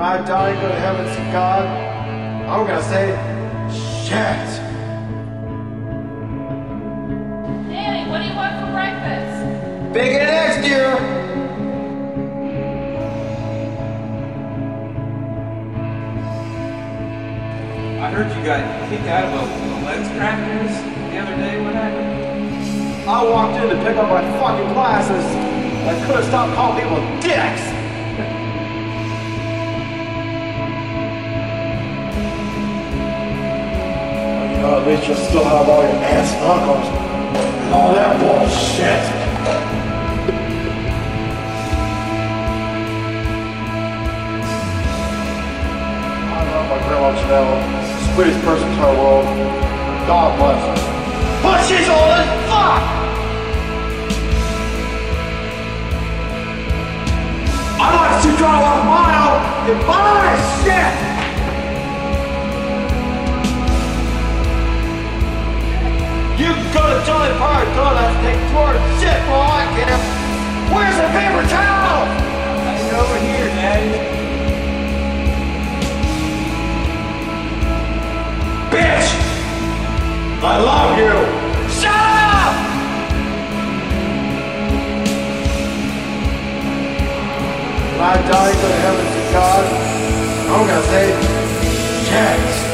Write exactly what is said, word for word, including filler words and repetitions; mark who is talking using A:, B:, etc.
A: I die and go to heaven and see God, I'm gonna say, shit.
B: Danny, what do you want for breakfast?
A: Bacon and eggs, dear.
C: I heard you got kicked out of a, a Lens Crafters the other day. What happened?
A: I walked in to pick up my fucking glasses. I couldn't stop calling people dicks. You know, at least you still have all your aunts and uncles and all that bullshit. I love my grandma Janelle, sweetest person in the world. God bless her. But she's old as fuck! I'd like to draw a mile and buy shit! You can go to Jolly Park Donuts and take tour shit for all I care. Where's the paper towel?
C: It's over here, Daddy.
A: Bitch! I love you! Shut up! When I die and go to heaven to God, I'm gonna say, yes.